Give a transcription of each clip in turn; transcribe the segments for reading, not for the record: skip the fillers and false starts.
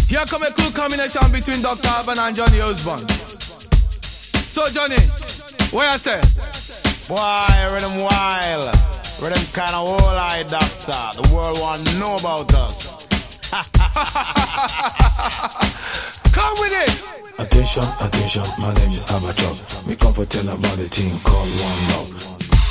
Here come a cool combination between Dr. Alban and Johnny Osborne. So Johnny, what you say? Boy, rhythm wild. Rhythm kind of whole-eye, doctor. The world want to know about us. Come with it. Attention, attention, my name is Abatrop. Me come for tell about the thing called One Love.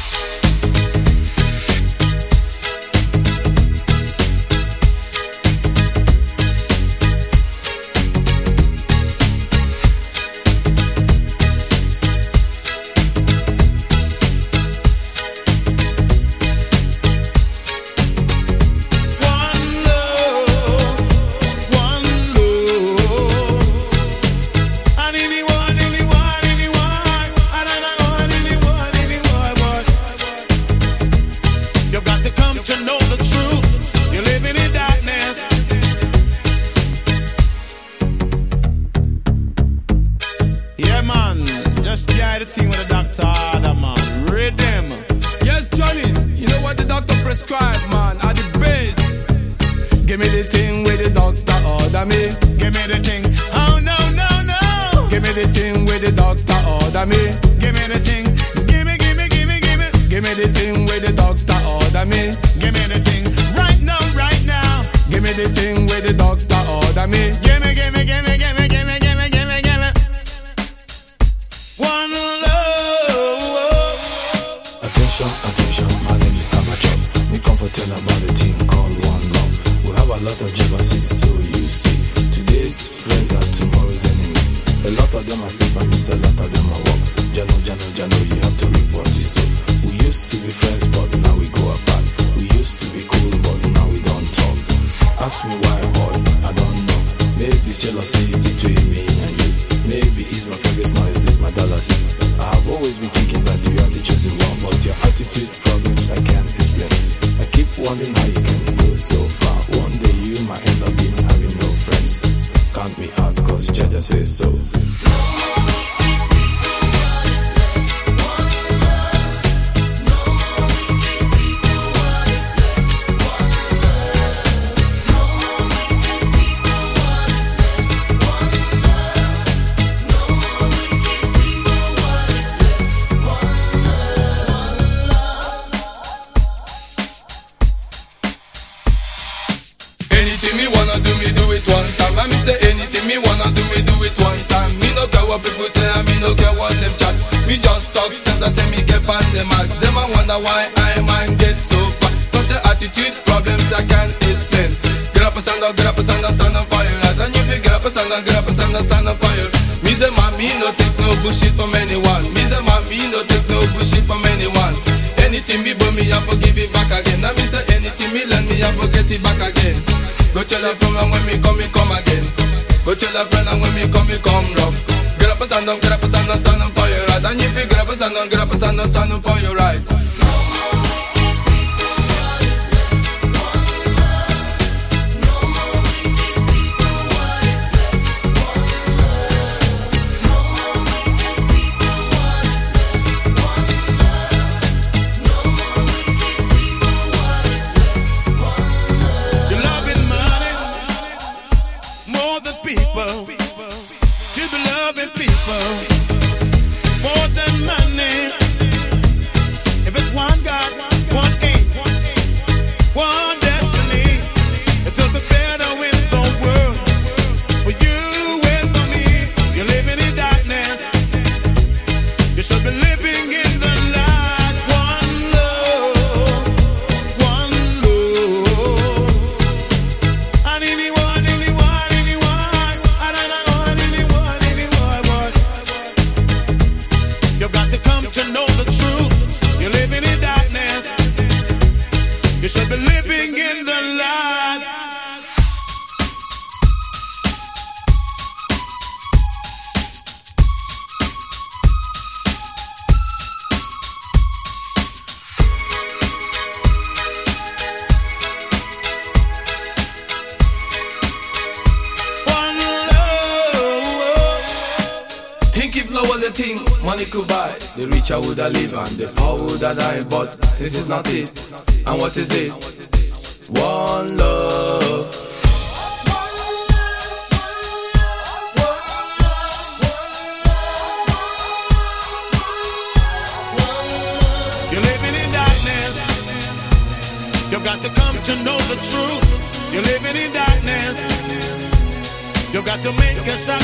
money could buy. The richer would I live and the poor would I die. But since it's not it, and what is it? One love.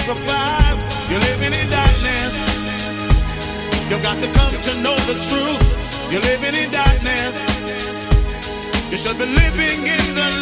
survive. You're living in darkness. You've got to come to know the truth. You're living in darkness. You should be living in the